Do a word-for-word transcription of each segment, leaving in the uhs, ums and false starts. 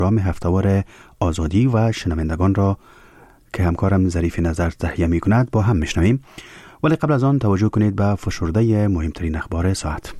رام هفته‌وار آزادی و شنوندگان را که همکارم ظریف نظر تهیه می کند با هم میشنویم. ولی قبل از آن توجه کنید به فشرده مهمترین اخبار ساعت.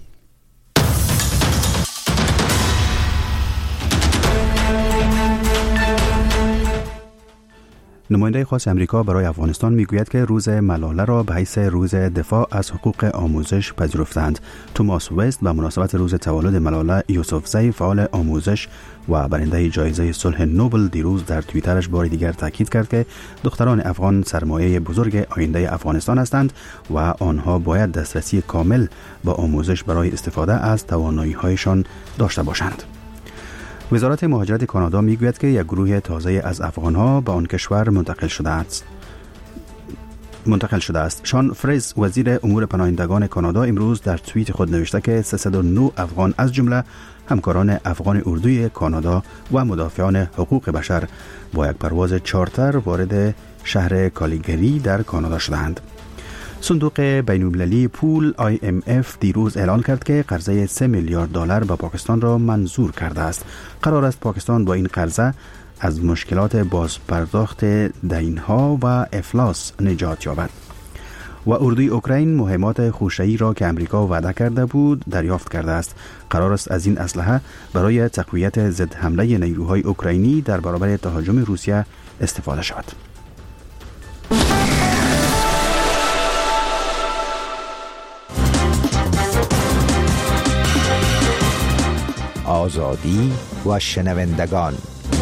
نماینده خاص امریکا برای افغانستان میگوید که روز ملاله را به حیث روز دفاع از حقوق آموزش پذیرفتند. توماس وست به مناسبت روز تولد ملاله یوسفزی، فعال آموزش و برنده جایزه صلح نوبل، دیروز در توییترش بار دیگر تاکید کرد که دختران افغان سرمایه بزرگ آینده افغانستان هستند و آنها باید دسترسی کامل به آموزش برای استفاده از توانایی‌هایشان داشته باشند. وزارت مهاجرت کانادا میگوید که یک گروه تازه از افغان‌ها به آن کشور منتقل شده است. منتقل شده است. شان فریز، وزیر امور پناهندگان کانادا، امروز در توییت خود نوشته که سیصد و نه افغان از جمله همکاران افغان اردوی کانادا و مدافعان حقوق بشر با یک پرواز چارتر وارد شهر کالیگری در کانادا شدند. صندوق بین‌المللی پول آی ام اف دیروز اعلان کرد که قرضه سه میلیارد دلار به پاکستان را منظور کرده است. قرار است پاکستان با این قرضه از مشکلات بازپرداخت دین‌ها و افلاس نجات یابد. و اردوی اوکراین مهمات خوشه‌ای را که امریکا وعده کرده بود دریافت کرده است. قرار است از این اسلحه برای تقویت ضد حمله نیروهای اوکراینی در برابر تهاجم روسیه استفاده شود. آزادی و شنوندگان.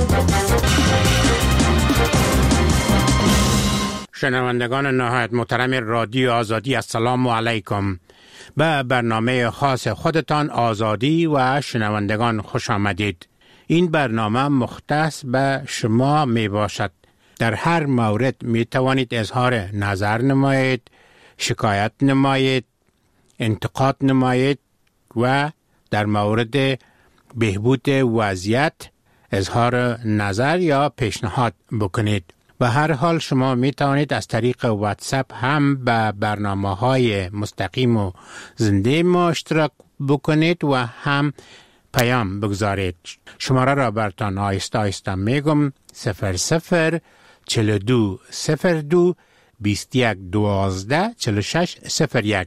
شنوندگان نهایت محترم رادیو آزادی، السلام علیکم. به برنامه خاص خودتان آزادی و شنوندگان خوش آمدید. این برنامه مختص به شما می باشد. در هر مورد می توانید اظهار نظر نمایید، شکایت نمایید، انتقاد نمایید و در مورد بهبود وضعیت اظهار نظر یا پیشنهاد بکنید. به هر حال شما می توانید از طریق واتساپ هم به برنامه‌های مستقیم و زنده ما اشتراک بکنید و هم پیام بگذارید. شماره را براتان آیسته آیسته میگم: صفر صفر چهل و دو صفر دو بیست و یک دوازده چهل و شش صفر یک.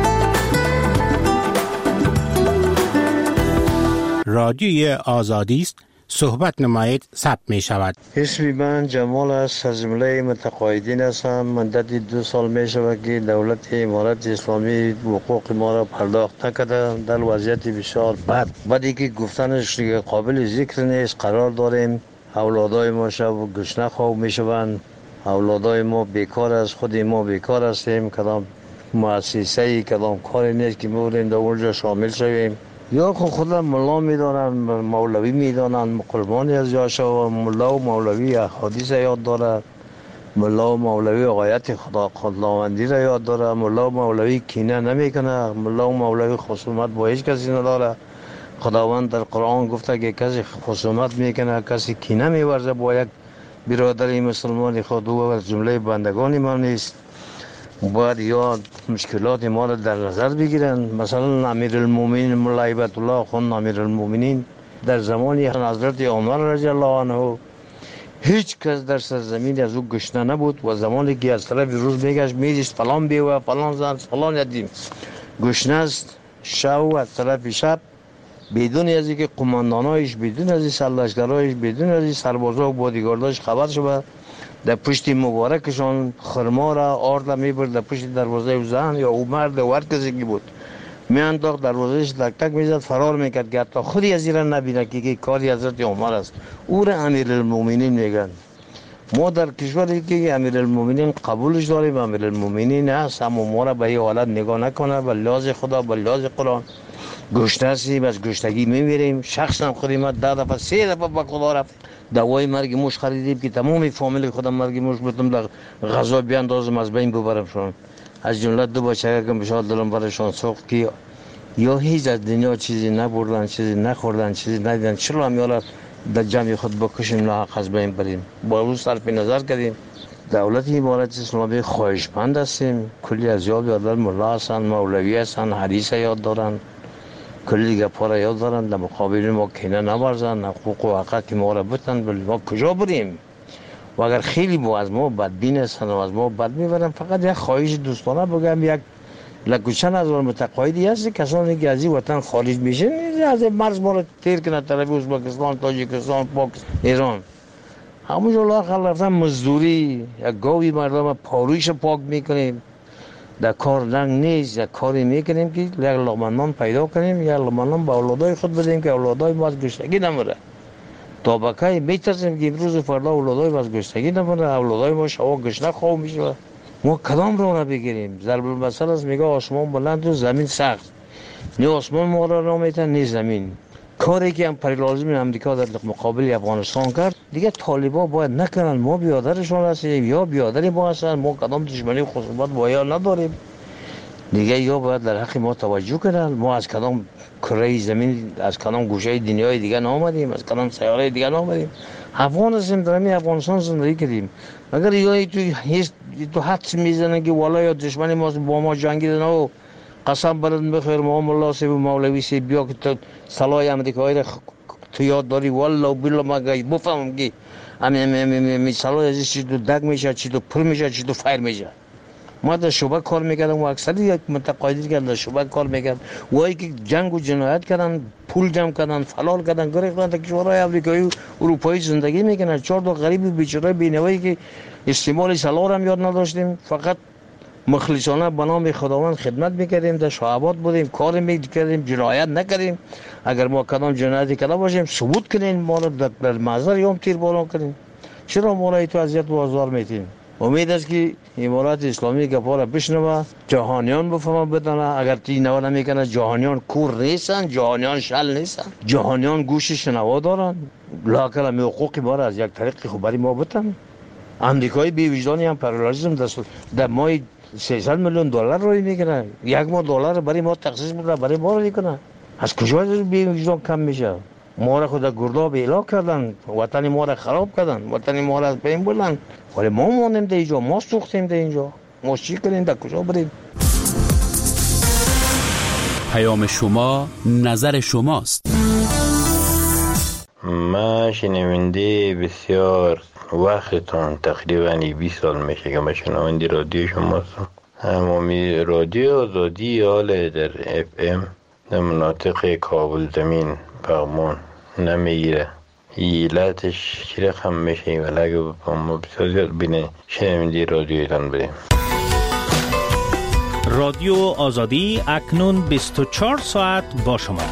رادیوی آزادی است. صحبت نمایید، ثبت می شود. اسم من جمال است، از جمله متقاعدین هستم. مدت دو سال می شود که دولت امارت اسلامی حقوق ما را پرداخت نکرده. در وضعیت بسیار بد، بعدی که گفتنش قابل ذکر نیست. قرار داریم اولادای ما شب گشنه خواب می شوند. اولادای ما بیکار است، خود ما بیکار هستیم. کدام مؤسسه‌ای کدام کاری نیست که بودیم در اونجا شامل شویم. یا خود خودم ملا میدانن، مولوی میدانن، مقلمانی از یاشا و ملا و مولوی احادیث یاد داره، ملا و مولوی آیت خدا خداوندی را یاد داره، ملا و مولوی کینه نمیکنه، ملا و مولوی خصومت با هیچ کسی نداره. خداوند در قرآن گفته که کسی خصومت میکنه، کسی کینه میورزه با یک برادری مسلمان خود و از جمله بندگان ما نیست. باید یا مشکلات ما را در نظر بگیرن. مثلا امیرالمومنین مولا هیبت الله خان امیرالمومنین در زمان حضرت عمر رضی الله عنه هیچ کس در سرزمین از او گشنه نبود و زمانی که از طرف روز میگشت میدیست فلان بیوه فلان زن فلان یدیم گشنه است، شب از طرف شب بدون از اینکه قماندانایش، بدون از این سرلشکرایش، بدون از این سربازا و بادیگارداش خبر شد، در پشت مبارکشان خرما را آرد میبرد در پشت دروازه او زن یا او مرد و هر کسی که بود میانداخت دروازهش تک تک میزد، فرار میکرد که حتی خودی از این را نبینه که, که کاری حضرت عمر است. او را امیرالمومنین میگن. ما در کشوری که امیرالمومنین قبولش داریم، امیرالمومنین هست، اما ما را به این حالت نگاه نکنه. به لحاظ خدا، به لحاظ قرآن گشته هستیم، از گشتگی میمیریم. شخصا خودم ده دفعه سه دفعه به خدا رفت دوای مرگ موش خریدیم که تمام فامیل خودم مرگ موش بودم در غذا بیاندازم از بین ببرمشون. از جمله دو بچه که بشار دلم برشان سوخت که یا هیچ از دنیا چیزی نبردن، چیزی نخوردن، چیزی ندیدن، چرا هم یالا در جمع خود بکشیم ناحق از بین بریم. با روز صرف نظر کردیم. دولت امارت اسلامی خواهشمند هستیم. کلی از یاد یادر ملا هستن، مولوی هستن، حدیث یاد دارن. کلی گپا را یاد دارن، در مقابل ما کینه نورزن، حقوق و حقوق ما را بتن، ولی ما کجا بریم؟ و اگر خیلی با از ما بدبین هستن و از ما بد میبرن، فقط یک خواهش دوستانه بگم، یک لکوچن از متقاعدی هست کسانی که از این وطن خارج میشن از مرز ما را تیر کنه، طرف ازبکستان، تاجیکستان، پاکستان، ایران، همونجا لااقل رفتن مزدوری، یک گاوی مردم پارویش پاک میکنیم، در کار لنگ نیست، یک کاری میکنیم که یک لقمه نان پیدا کنیم، یک لقمه نان به اولادای خود بدیم که اولادای ما از گشتگی نمره. تا بکای میترسیم که امروز و فردا اولادای ما از گشتگی نمره، اولادای ما شوا گشنه خواه میشه. ما کدام رو را بگیریم؟ ضرب المثل است، میگه آسمان بلند و زمین سخت. نه آسمان ما را را میتن نه زمین. کاری که امپریالیسم امریکا در مقابل افغانستان کرد، دیگه طالبا باید نکنن. ما بیادرشون هستیم یا بیادری ما هستن، ما کدام دشمنی خصوصیت با یا نداریم. دیگه یا باید در حق ما توجه کنن. ما از کدام کره زمین، از کدام گوشه دنیای دیگه نآمدیم، از کدام سیاره دیگه نآمدیم. افغان هستیم، در همین افغانستان زندگی کردیم. اگر یا تو هیچ تو حدس میزنن که والا یا دشمنی ما با ما جنگیدن و قسم برد بخیر ما مولا سی و مولوی سی بیا که تو سلای امریکایی را تو یاد داری، والله بالله ما بفهمم که همین سلای ازش چی تو دگ میشه، چی تو پر میشه، چی تو فایر میشه. ما در شعبه کار میکردم و اکثری یک متقاعدی که در شعبه کار میکرد وایی که جنگ و جنایت کردن، پول جمع کردن، فلال کردن، گریختن تا کشورهای آمریکایی و اروپایی زندگی میکنن. چهار تا غریب بیچاره بینوایی که استعمال سلاح هم یاد نداشتیم، فقط مخلصانه به نام خداوند خدمت میکردیم، در شعبات بودیم، کار میکردیم، جنایت نکردیم. اگر ما کدام جنایتی کرده باشیم ثبوت کنین، ما را در محضر یوم تیر باران کنین. چرا ما را تو اذیت و آزار میتین؟ امید است که امارات اسلامی گپا را بشنوه، جهانیان بفهمن بدانه. اگر تی نوا نمیکنه جهانیان کور نیستن، جهانیان شل نیستن، جهانیان گوش شنوا دارن. لااقل هم حقوق ما را از یک طریق خبری ما بتن. امریکایی بی وجدانی هم امپریالیسم در ماه سیصد میلیون دلار روی میکنه، یک ماه دلار برای ما تخصیص میکنه، برای ما رو میکنه. از کجا بی وجدان کم میشه؟ ما را خود گرداب اعلا کردن، وطن ما را خراب کردن، وطن ما را از بین بردن. ولی ما مانیم در اینجا، ما سوختیم در اینجا. ما چی کنیم؟ در کجا بریم؟ پیام شما نظر شماست. ما شنونده بسیار وقتتان تقریبا بیست سال میشه که من شنونده رادیو شما هستم. همامی رادیو آزادی حال در اف ام در مناطق کابل زمین پغمان نمیگیره. ایلتش چی رقم میشه ولی اگه ما بسیار زیاد بینه شنونده رادیو ایران بریم. رادیو آزادی اکنون بیست و چهار ساعت با شما.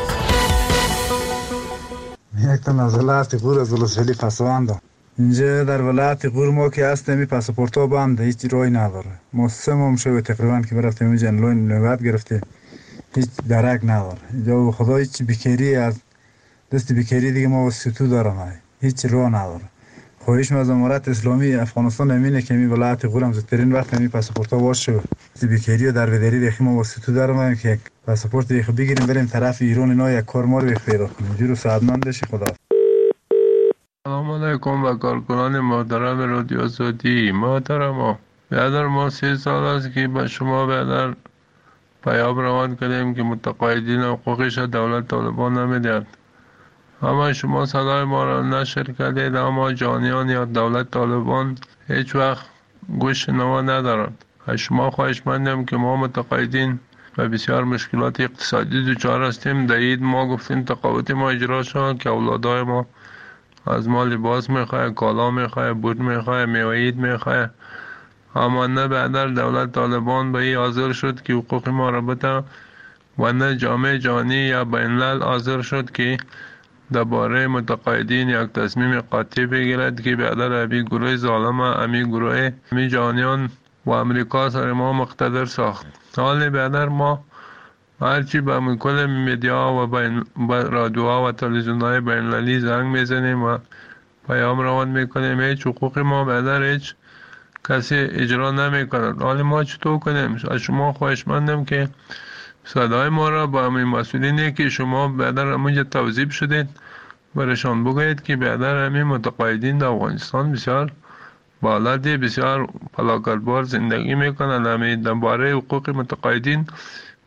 یک تا از ولایت غور از ولسوالی پسواند. اینجا در ولایت غور ما که هستیم این پاسپورت ها بنده، هیچ راهی نداره. ما سه ماه شده تقریبا که برفتیم اینجا انلاین نوبت گرفتیم، هیچ درک نداره. اینجا خدا هیچ بیکاری از دست بیکاری دیگه ما وسیتو دارم، هیچ راه نداره. خواهش از امارت اسلامی افغانستان امینه که این ولایت غور هم زودترین وقت این پاسپورت ها باشه. بیکاری و دربدری دیگه ما وسیتو دارم که پاسپورت دیگه بگیریم بریم طرف ایران اینا یک کار ما رو پیدا کنیم. جورو سعادتمند بشی. خدا. سلام علیکم و کارکنان محترم رادیو آزادی. محترم برادر، ما سه سال است که به شما برادر پیام روان کردیم که متقاعدین حقوقش دولت طالبان نمیدهد. اما شما صدای ما را نشر کردید، اما جانیان یا دولت طالبان هیچ وقت گوش نوا ندارند. از شما خواهش مندم که ما متقاعدین و بسیار مشکلات اقتصادی دچار هستیم. در عید ما گفتیم تقاعد ما اجرا شد که اولادای ما از ما لباس میخواه، کالا میخواه، بود میخواه، میوه عید میخواه. اما نه بعدر دولت طالبان به این حاضر شد که حقوق ما را بده و نه جامعه جهانی یا بین الملل حاضر شد که درباره متقاعدین یک تصمیم قاطع بگیرد که بعدر امی گروه ظالم، امی گروه امی جهانیان و امریکا سر ما مقتدر ساخت. حال بعدر ما هرچی به مکل میدیا و بین رادیوها و تلویزیون‌های بین المللی زنگ میزنیم و پیام روان میکنیم، هیچ حقوق ما بعدر هیچ کسی اجرا نمیکنند. حال ما چطور کنیم؟ از شما خواهش مندم که صدای ما را با همین مسئولینی که شما بعدر همونجا توضیح شدید برشان بگوید که بعدر همین متقاعدین در افغانستان بسیار بالادی بسیار پلاکتبار زندگی میکنند. همین درباره حقوق متقاعدین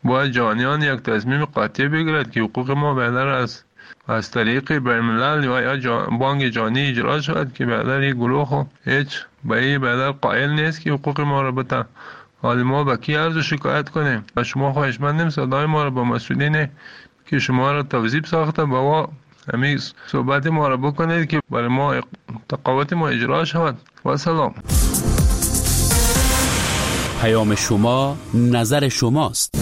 باید جهانیان یک تصمیم قاطع بگیرد که حقوق ما بیادر از از طریق بین‌الملل یا یا بانک جهانی اجرا شود که بیادر این گروه خو هیچ به این بیادر قائل نیست که حقوق ما را بتا. حالی ما با کی عرض شکایت کنیم؟ و شما خواهشمندیم صدای ما را با مسئولین که شما را توظیف ساخته با همین صحبت ما را بکنید که برای ما تقاوت ما اجرا شود. و سلام. پیام شما نظر شماست.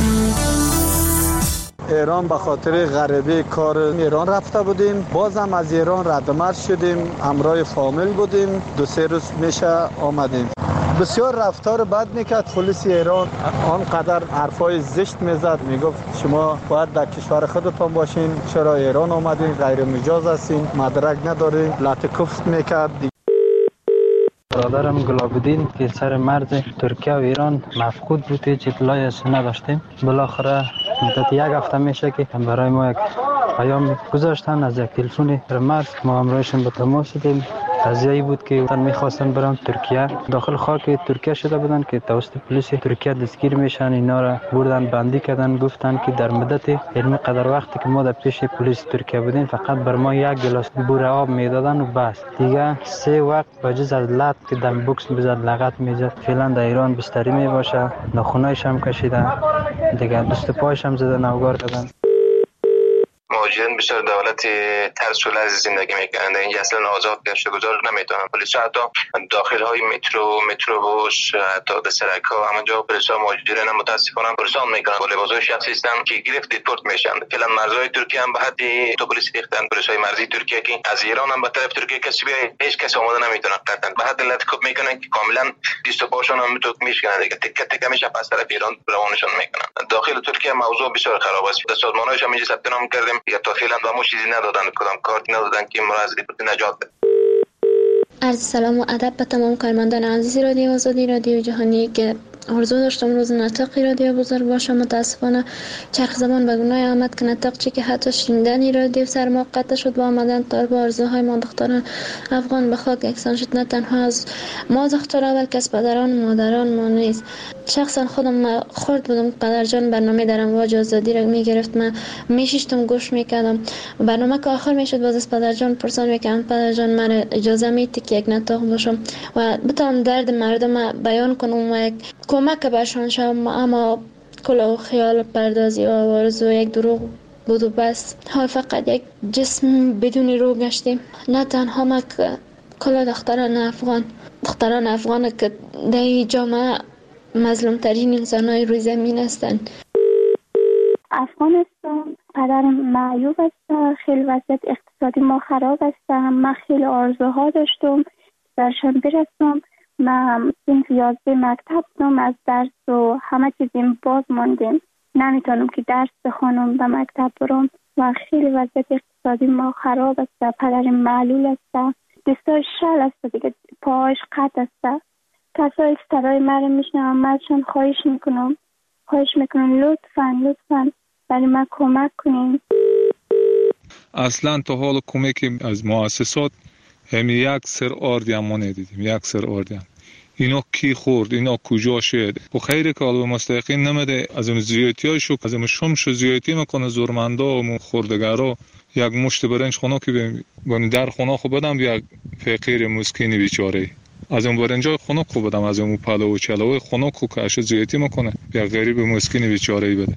ایران به خاطر غریبه کار ایران رفته بودیم، بازم از ایران ردمرد شدیم، همراه فامیل بودیم، دو سه روز میشه آمدیم. بسیار رفتار بد میکرد پلیس ایران، آنقدر حرفای زشت میزد، میگفت شما باید در کشور خودتان باشین، چرا ایران آمدین، غیر مجاز هستین، مدرک ندارین، لطکفت میکرد. برادرم گلابودین که سر مرز ترکیه و ایران مفقود بود، هیچ اطلاعی از نداشتیم. بالاخره مدت یک هفته میشه که برای ما یک پیام گذاشتن از یک تلفن مرز، ما همراهشون به تماس شدیم. قضیه‌ای بود که من می‌خواستن برام ترکیه، داخل خاک ترکیه شده بودن که توسط پلیس ترکیه دستگیر میشن، اینا را بردن بندی کردن، گفتن که در مدت علمی قدر وقتی که ما در پیش پلیس ترکیه بودیم فقط بر ما یک گلاس بور آب میدادن و بس، دیگه سه وقت بجز از لط که دم بوکس میزد لغت میزد. فعلا در ایران بستری میباشه، ناخونایش هم کشیدن، دیگه دست پایش هم زدن، نوگار کردن. مهاجرین بسیار دولت ترس و لرز زندگی میکنند. این اصلا آزاد گشت گذار نمیتونن. پلیس حتی داخل های مترو متروبوس حتی به سرک ها همونجا پلیس ها مهاجرین هم متاسفانه پرسان میکنن با لباس های شخصی هستن که گرفت دیپورت میشن. فعلا مرزهای ترکیه هم به حد تو پلیس ریختن، پلیس های مرزی ترکیه که از ایران هم به طرف ترکیه کسی بیای هیچ کس آماده نمیتونه، قطعا به حد لطکوب میکنن که کاملا دست و پاشون هم تو میشکنن دیگه، تکه تکه میشه پس طرف ایران روانشون میکنن. داخل ترکیه موضوع بسیار خراب است. سازمان‌هاش هم اینجا ثبت نام کردیم یا تا فعلا و ما چیزی ندادن، کدام کارتی ندادن که ما از دیپورت نجات بده. عرض سلام و ادب به تمام کارمندان عزیز رادیو آزادی رادیو جهانی که آرزو داشتم روز نطقی رادیو بزرگ باشه. متاسفانه چرخ زمان به گناه آمد که نطق چی که حتی شنیدنی رادیو سر ما قطع شد و آمدن تا با آرزوهای ما دختران افغان به خاک یکسان شد. نه تنها از ما دخترها بلکه از پدران و مادران ما نیز. شخصا خودم خورد بودم پدرجان برنامه در امواج آزادی را میگرفت، من میشیشتم گوش میکردم برنامه که آخر میشد باز از پدرجان پرسان میکردم پدرجان من اجازه میدی که یک نطق باشم و بتونم درد مردم بیان کنم و یک کمک برشان شوم، اما کل خیال پردازی و آرزو یک دروغ بود و بس. حال فقط یک جسم بدون روح گشتیم. نه تنها ما که کل دختران افغان دختران افغان که در جامعه مظلوم ترین انسان های روی زمین هستند. افغانستان پدر معیوب است، خیلی وضعیت اقتصادی ما خراب است. من خیلی آرزوها داشتم درشان برسم. من این یازده مکتب بودم، از درس و همه چیزیم باز ماندیم، نمیتونم که درس بخونم به مکتب برم و خیلی وضعیت اقتصادی ما خراب است. پدر معلول است، دستای شل است دیگه، پاهاش قطع است. کسایی که صدای من میشنم منشان خواهش میکنم خواهش میکنم لطفا لطفا برای من کمک کنین. اصلا تا حال کمک از مؤسسات همین یک سر آردی هم ما ندیدیم، یک سر آردی هم. اینا کی خورد، اینا کجا شد و خیلی که علوه مستحقین نمیده. از اون زیادی های شو از اون شمش زیادی میکنه زورمندا و خوردگرا. یک مشت برنج خونه که بیم در خونه خو بدم یک فقیر مسکینی بیچاره، از اون برنجای خونه خو بدم، از اون پلو و چلوی خونه خو که اش زیادی میکنه یک غریب مسکینی بیچاره بده.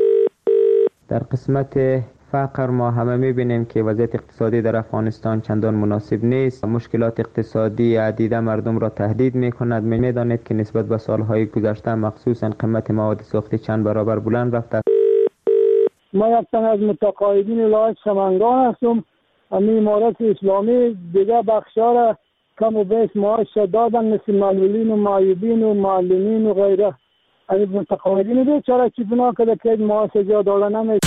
در قسمت فقر ما همه میبینیم که وضعیت اقتصادی در افغانستان چندان مناسب نیست. مشکلات اقتصادی عدیده مردم را تهدید میکند. میدانید که نسبت به سالهای گذشته مخصوصا قیمت مواد سوختی چند برابر بلند رفته. ما یک تن از متقاعدین ولایت سمنگان هستم. همین امارت اسلامی دیگه بخشا را کم و بیش معاش دادن، مثل معلولین و معیوبین و معلمین و غیره. همین متقاعدین بیچاره چی بنا کرده که معاش جا دادن نمی.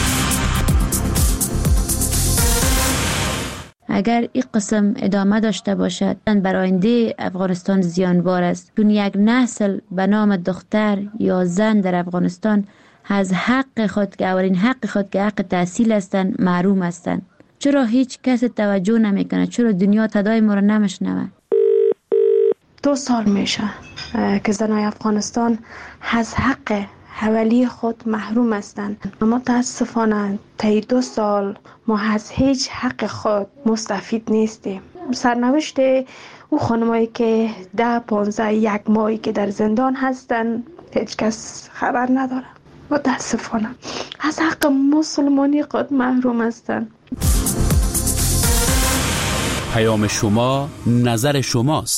اگر این قسم ادامه داشته باشد بر آینده افغانستان زیانبار است، چون یک نسل به نام دختر یا زن در افغانستان از حق خود که اولین حق خود که حق تحصیل هستند محروم هستند. چرا هیچ کس توجه نمیکنه؟ چرا دنیا صدای ما را نمیشنوه؟ دو سال میشه که زنای افغانستان از حق حوالی خود محروم هستند. اما متاسفانه طی دو سال ما از هیچ حق خود مستفید نیستیم. سرنوشت او خانمایی که ده پانزده یک ماهی که در زندان هستند هیچ کس خبر نداره. متاسفانه از حق مسلمانی خود محروم هستند. پیام شما نظر شماست.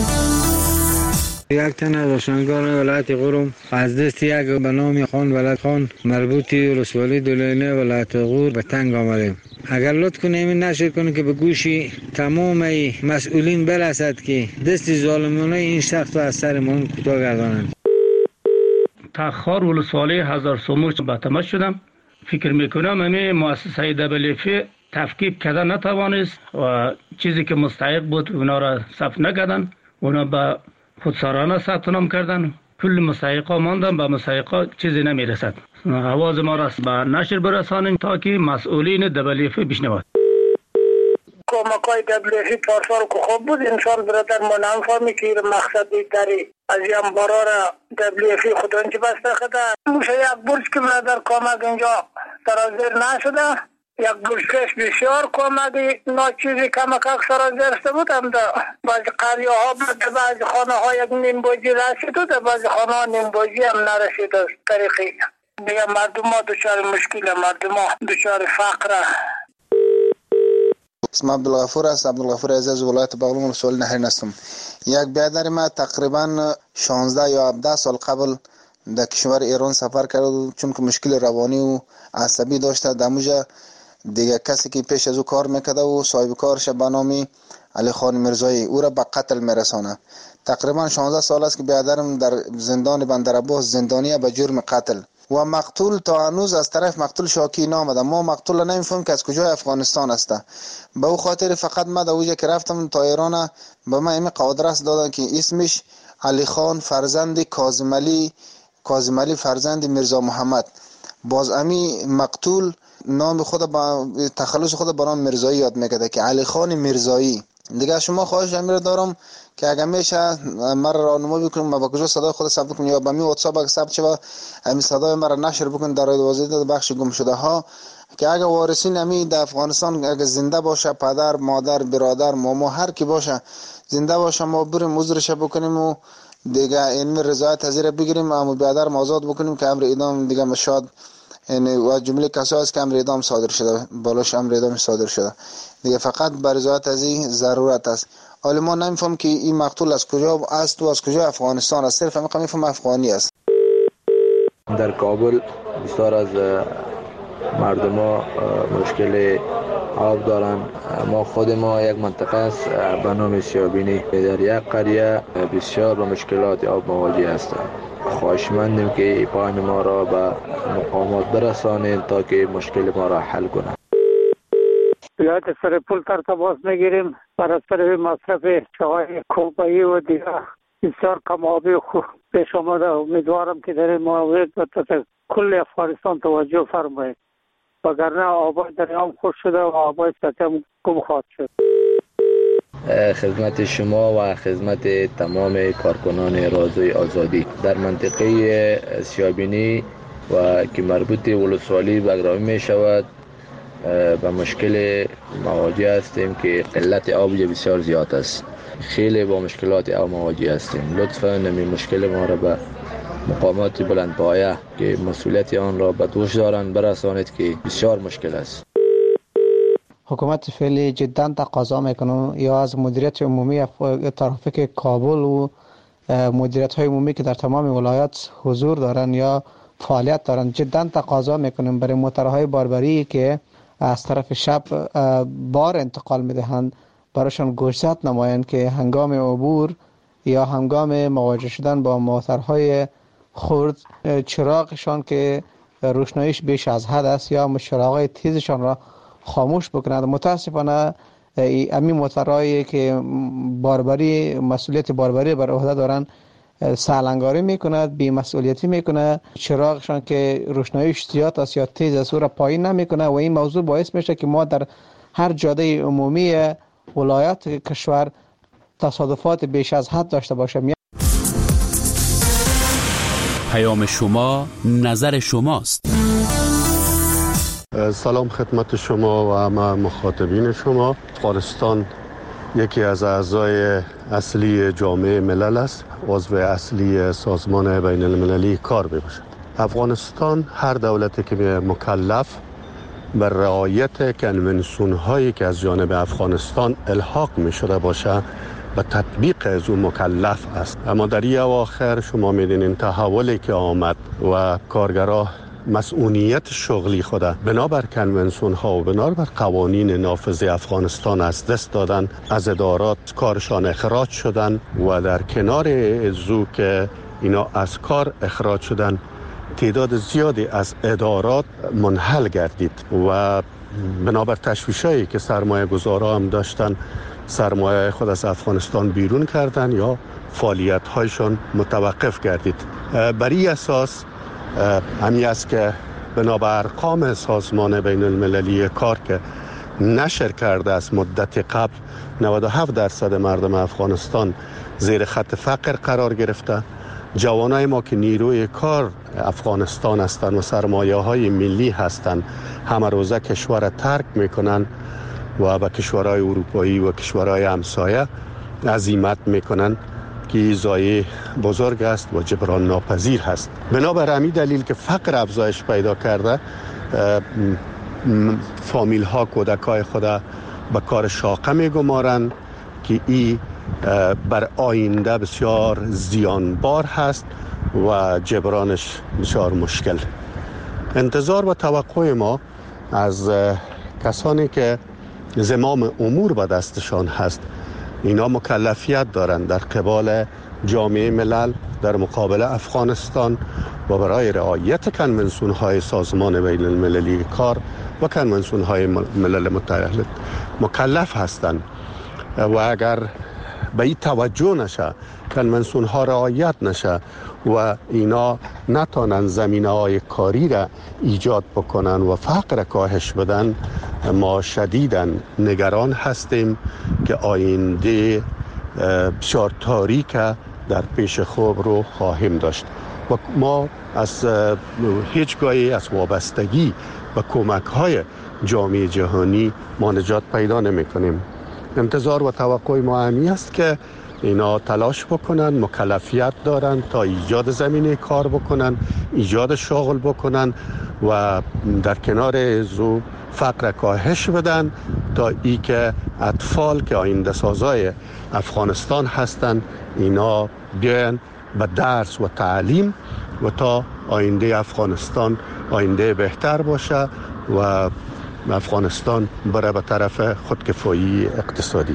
یک تن از روشنگان ولایت غور از دست یک به نام خان ولد خان مربوطی ولسوالی دولینه ولایت غور به تنگ آمدیم. اگر لطف کنیم این نشر کنیم که به گوشی تمام مسئولین برسد که دست ظالمانه این شخص از سرمان کوتاه گردانند. تخار ولسوالی هزار سوموش به تماس شدم. فکر میکنم همه مؤسسه دبلیفی تفکیک کردن نتوانست و چیزی که مستحق بود اونا را ثبت نکردن. اونا به خودسرانه ثبت نام کردن. کل مستحقا ماندن، به مستحقا چیزی نمیرسد. آواز ما را به نشر برسانیم تا که مسئولین دبلیفی بشنوند. کمکای دبلیفی پارسال که خوب بود، انسان برادر ما نمی‌فهمی که مقصدی داری از این بارا را دبلیفی خودانچه بسته خدا. موشه یک برج که برادر کمک اینجا سرازیر نشده. یک برشکش بسیار کمکی ناچیزی کمک اکثر از درسته بود هم در بعضی قریه ها بود، در بعضی خانه ها یک نیم بوجی رسید و در بعضی خانه ها نیم بوجی هم نرسید از طریقی دیگه. مردم ها دچار مشکل، مردم ها دچار فقر. اسم عبدالغفور است. عبدالغفور عزیز ولایت بغلان ولسوالی نهرین هستم. یک برادر ما تقریبا شانزده یا هفده سال قبل در کشور ایران سفر کرد چون که مشکل روانی و عصبی داشته. دموجه دیگه کسی که پیش از او کار میکده و صاحب کارش به نام علی خان مرزایی او را به قتل میرسانه. تقریبا شانزده سال است که برادرم در زندان بندرعباس زندانی به جرم قتل و مقتول تا هنوز از طرف مقتول شاکی نامده. ما مقتول نمیفهمیم که از کجای افغانستان است. به او خاطر فقط ما در اوجه که رفتم تا ایران به من این قادرست دادن که اسمش علی خان فرزند کاظم علی کاظم علی فرزند میرزا محمد. باز امی مقتول نام خود با تخلص خود با نام مرزایی یاد میکرده که علی خان مرزایی. دیگه شما خواهش امیر دارم که اگر میشه مرا راهنمایی بکنم ما با کجا صدای خود ثبت کنم یا با می واتساپ اگه ثبت شه همین صدای مرا نشر بکن در واسطه بخش گم شده ها که اگر وارثین امی در افغانستان اگر زنده باشه، پدر، مادر، برادر، ماما هر کی باشه زنده باشه، ما بریم عذرش بکنیم و دیگه این رضایت از زیر بگیریم، اما برادر آزاد بکنیم که امر اعدام دیگه مشاد یعنی و جمله کسایی است که امر اعدام صادر شده، بالاش امر اعدام صادر شده دیگه. فقط بر رضایت از این ضرورت است. حالا ما نمیفهم که این مقتول از کجا است و از کجا افغانستان است، صرف میخوام میفهم افغانی است. در کابل بسیار از مردم ها مشکل آب دارن. ما خود ما یک منطقه است به نام سیابینی در یک قریه بسیار با مشکلات آب مواجه هستند. خواهشمندیم که پایین ما را به مقامات برسانید تا که مشکل ما را حل کنند. ولایت سرپل تر تماس میگیریم برای طرف مصرف چای کوبایی و دیگر بسیار کم آبی خوب پیش آمده. امیدوارم که در این مورد کل افغانستان توجه فرمایید وگرنه آبای دریام خوش شده و آبای سطح هم گم خواهد شد. خدمت شما و خدمت تمام کارکنان رادیوی آزادی در منطقه سیابینی و که مربوط ولسوالی بگرامی می شود به مشکل مواجه هستیم که قلت آب بسیار زیاد است. خیلی با مشکلات آب مواجه هستیم. لطفاً نمی مشکل ما را به مقامات بلندپایه که مسئولیت آن را به دوش دارند برسانید که بسیار مشکل است. حکومت فعلی جدا تقاضا میکنه یا از مدیریت عمومی ترافیک کابل و مدیریت های عمومی که در تمام ولایات حضور دارن یا فعالیت دارن جدا تقاضا میکنیم برای موترهای باربری که از طرف شب بار انتقال میدهند براشون گوشزد نمایند که هنگام عبور یا هنگام مواجه شدن با موترهای خرد چراغشان که روشناییش بیش از حد است یا چراغهای تیزشان را خاموش بکنند. متاسفانه امی موترهایی که باربری مسئولیت باربری بر عهده دارند سالنگاری میکند، بی مسئولیتی میکنه، چراغشان که روشناییش زیاد است یا تیز است او را پایین نمیکنه و این موضوع باعث میشه که ما در هر جاده عمومی ولایات کشور تصادفات بیش از حد داشته باشیم. پیام شما نظر شماست. سلام خدمت شما و همه مخاطبین شما. افغانستان یکی از اعضای اصلی جامعه ملل است، عضو اصلی سازمان بین المللی کار بباشد. افغانستان هر دولتی که مکلف بر رعایت کنونسیون هایی که از جانب افغانستان الحاق می شده باشه و تطبیق از اون مکلف است. اما در این اواخر شما می‌بینید تحولی که آمد و کارگرها مسئولیت شغلی خود بنابر کنونسیون ها و بنابر قوانین نافذ افغانستان از دست دادن، از ادارات کارشان اخراج شدن و در کنار ازو که اینا از کار اخراج شدن تعداد زیادی از ادارات منحل گردید و بنابر تشویشایی که سرمایه گذارا هم داشتن سرمایه خود از افغانستان بیرون کردن یا فعالیت هایشان متوقف گردید. بر این اساس همی است که بنابر ارقام سازمان بین المللی کار که نشر کرده از مدت قبل نود و هفت درصد مردم افغانستان زیر خط فقر قرار گرفته. جوانای ما که نیروی کار افغانستان هستند و سرمایه های ملی هستند همه روزه کشور ترک میکنن و به کشورهای اروپایی و کشورهای همسایه عزیمت میکنن که ضایعه بزرگ است و جبران ناپذیر هست. بنابر همین دلیل که فقر افزایش پیدا کرده، فامیل ها کودکای خود به کار شاقه میگمارند که این بر آینده بسیار زیانبار هست و جبرانش بسیار مشکل. انتظار و توقع ما از کسانی که زمام امور به دستشان هست، اینا مکلفیت دارند در قبال جامعه ملل در مقابل افغانستان و برای رعایت کنونسیون های سازمان بین المللی کار و کنونسیون های ملل متحد مکلف هستند و اگر به این توجه نشه، کنونسیون ها رعایت نشه و اینا نتانن زمینه های کاری را ایجاد بکنن و فقر کاهش بدن، ما شدیداً نگران هستیم که آینده بسیار تاریک در پیش خوب رو خواهیم داشت و ما از هیچگاهی از وابستگی و کمک های جامعه جهانی ما نجات پیدا نمی کنیم. انتظار و توقع ما همی است که اینا تلاش بکنن، مکلفیت دارن تا ایجاد زمینه کار بکنن، ایجاد شغل بکنن و در کنار ازو فقر کاهش بدن تا ای که اطفال که آینده سازای افغانستان هستن اینا بیان به درس و تعلیم و تا آینده افغانستان آینده بهتر باشه و افغانستان بره به طرف خودکفایی اقتصادی.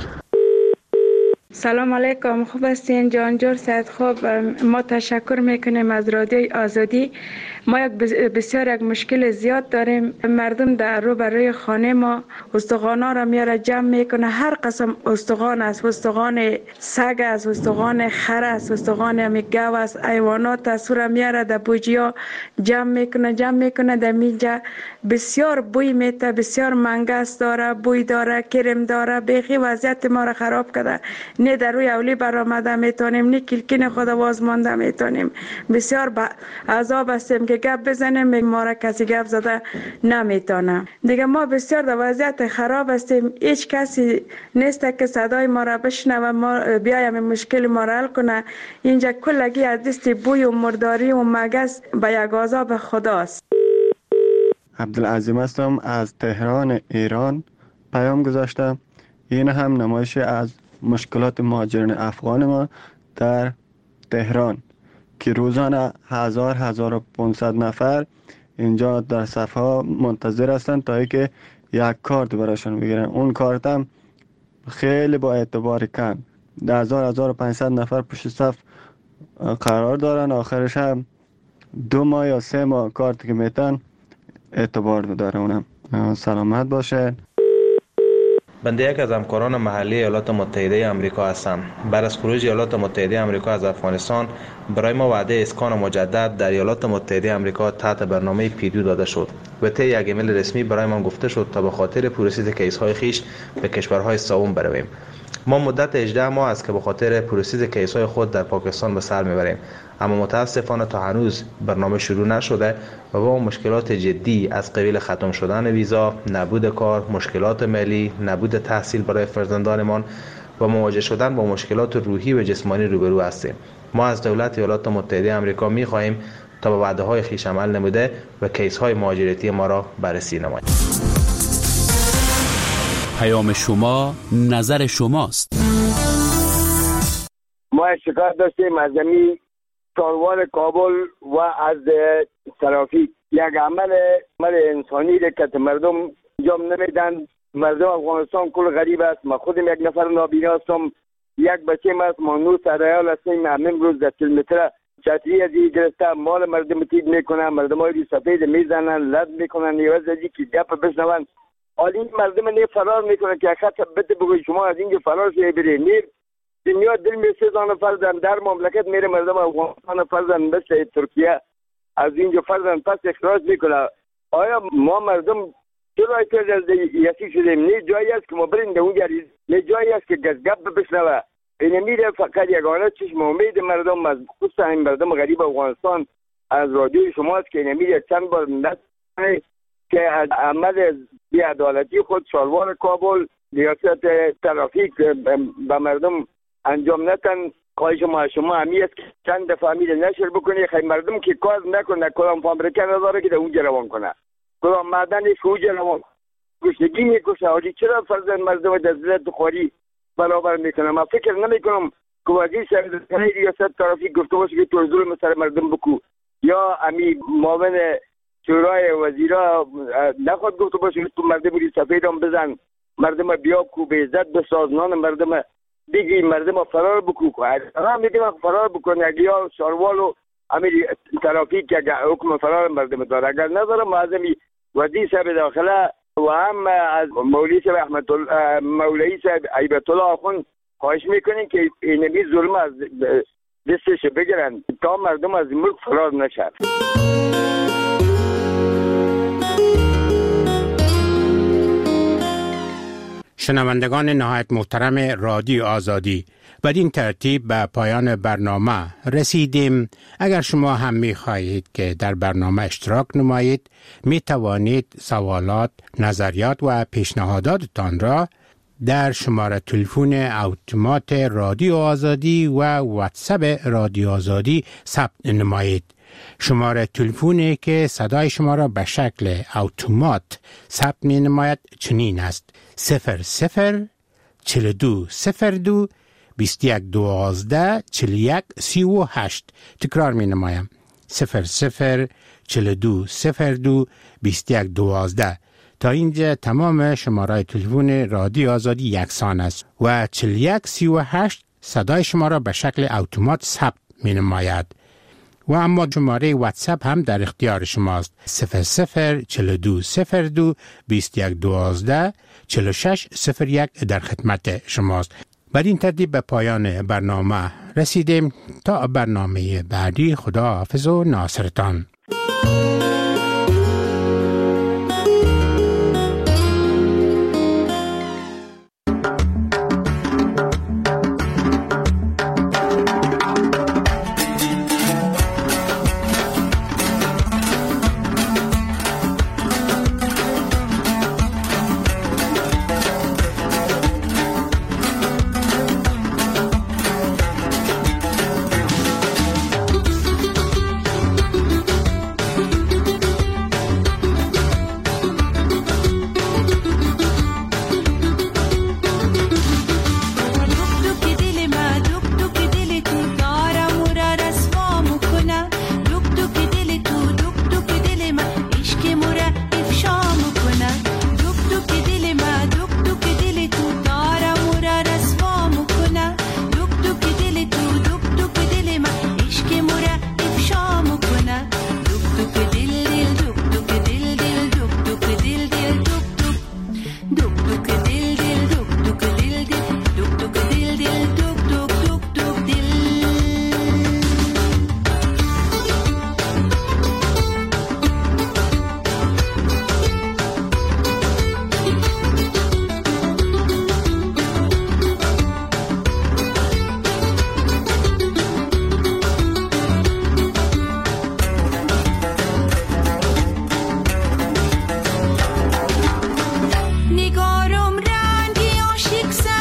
سلام علیکم، خوب هستین؟ جانجور سید خوب. ما تشکر میکنیم از رادیوی آزادی. ما یک بسیار یک مشکل زیاد داریم. مردم در رو برای خانه ما استخوانا را میاره جمع میکنه. هر قسم استخوان است، استخوان سگ است، استخوان خر است، استخوان همی گاو است، حیوانات است، را میاره در بوجیا جمع میکنه جمع میکنه در میجا. بسیار بوی میته، بسیار منگس داره، بوی داره، کرم داره. بیخی وضعیت ما را خراب کرده. نه در روی اولی برآمده میتونیم، نه کلکین خود واز مانده میتونیم. بسیار با عذاب هستیم که گپ بزنیم، ما را کسی گپ زده نمیتونه. دیگه ما بسیار در وضعیت خراب هستیم. هیچ کسی نیست که صدای ما را بشنوه، ما بیایم مشکل ما را حل کنه. اینجا کلگی از دست بوی و مرداری و مگس به یک عذاب خداست. عبدالعظیم هستم از تهران ایران. پیام گذاشتم. این هم نمایش از مشکلات مهاجرین افغان ما در تهران که روزانه هزار هزار و پانصد نفر اینجا در صفحه منتظر هستند تا اینکه یک کارت براشون بگیرن. اون کارت هم خیلی با اعتبار کم، هزار هزار و پانصد نفر پشت صف قرار دارن. آخرش هم دو ماه یا سه ماه کارت که میتن اعتبار داره. اونم سلامت باشه. بنده یک از همکاران محلی ایالات متحده آمریکا هستم. بعد از خروج ایالات متحده آمریکا از افغانستان برای ما وعده اسکان مجدد در ایالات متحده آمریکا تحت برنامه پیدو داده شد و طی یک ایمیل رسمی برای ما گفته شد تا به خاطر پروسیس کیس های خیش به کشورهای سوم برویم. ما مدت هجده ماه است که به خاطر پروسس کیس‌های خود در پاکستان به سر میبریم، اما متاسفانه تا هنوز برنامه شروع نشده و با مشکلات جدی از قبیل ختم شدن ویزا، نبود کار، مشکلات مالی، نبود تحصیل برای فرزندانمان و مواجه شدن با مشکلات روحی و جسمانی روبرو هستیم. ما از دولت ایالات متحده آمریکا می‌خواهیم تا به وعده‌های خویش عمل نموده و کیس‌های مهاجرتی ما را بررسی نماید. پیام شما نظر شماست. ما شکایت داشتیم از زمین کاروان کابل و از ترافیک. یک عمل عمل انسانی را که مردم انجام نمیدن. مردم افغانستان کل غریب است. ما خودم یک نفر نابینا هستم. یک بچه ما است. ما نو سرایال هستیم. همین روز در کیلومتر چتری از این گرفته مال مردم تیب میکنن. مردم های سفید میزنن، لد میکنن، نیاز از که گپ بشنون. حالی این مردم نی فرار میکنن که خط بده بگوی شما از اینجا فرار شده برید. نیر دنیا دل می سیزان فرزن در مملکت میره مردم افغانستان فرزن مثل ترکیه از اینجا فرزن پس اخراج میکنه. آیا ما مردم چرا ایتر یسی شدیم؟ نه جایی است که ما بریم در اونجا، نه جایی است که گزگب بشنوه. این میره فقط یگانه چشم امید مردم از خصوصا این مردم غریب افغانستان از رادیوی شماست که این میره چند بار نت که از عمل بی‌عدالتی خود شالوار کابل ریاست ترافیک به مردم انجام نتن. خواهش ما شما همی است که چند دفعه میره نشر بکنی خیلی مردم که کار نکنه، کدام فابریکه نداره که در اونجا روان کنه، کدام معدنش اونجا روان گشنگی میکشه. حالی چرا فرزند مردم در ذلت خواری برابر میکنه؟ من فکر نمیکنم که وزیر سرزنی ریاست ترافیک گفته باشه که تو ظلم سر مردم بکو، یا امی معاون شورای وزیرا نخواد گفته باشه که تو مردم بودی سفید هم بزن، مردم بیاب کو به عزت بسازنان مردم دیگی مردم فرار بکو کو. هم میگیم فرار بکنه یا شاروالو امیر ترافیک که حکم فرار مردم داره. اگر نداره معظمی وزیر صاحب داخله و هم از مولوی صاحب احمد الله مولوی صاحب عیبت الله آخوند خواهش میکنیم که اینمی ظلم از دستش بگیرن تا مردم از ملک فرار نشن. شنوندگان نهایت محترم رادیو آزادی، بدین ترتیب به پایان برنامه رسیدیم. اگر شما هم می خواهید که در برنامه اشتراک نمایید، می توانید سوالات، نظریات و پیشنهاداتتان را در شماره تلفن اتومات رادیو آزادی و واتساپ رادیو آزادی ثبت نمایید. شماره تلفنی که صدای شما را به شکل اتومات ثبت می نماید چنین است: صفر صفر چل دو صفر دو بیست یک دوازده چل یک سی و هشت. تکرار می نمایم: صفر صفر چل دو صفر دو بیست یک دوازده. تا اینجا تمام شماره تلفن رادیو آزادی یکسان است و چل یک سی و هشت صدای شما را به شکل اتومات ثبت می نماید. و اما شماره واتساپ هم در اختیار شماست: صفر صفر چل دو صفر دو بیست یک دوازده چل شش صفر یک در خدمت شماست. بر این ترتیب به پایان برنامه رسیدیم. تا برنامه بعدی، خدا حافظ و ناصرتان.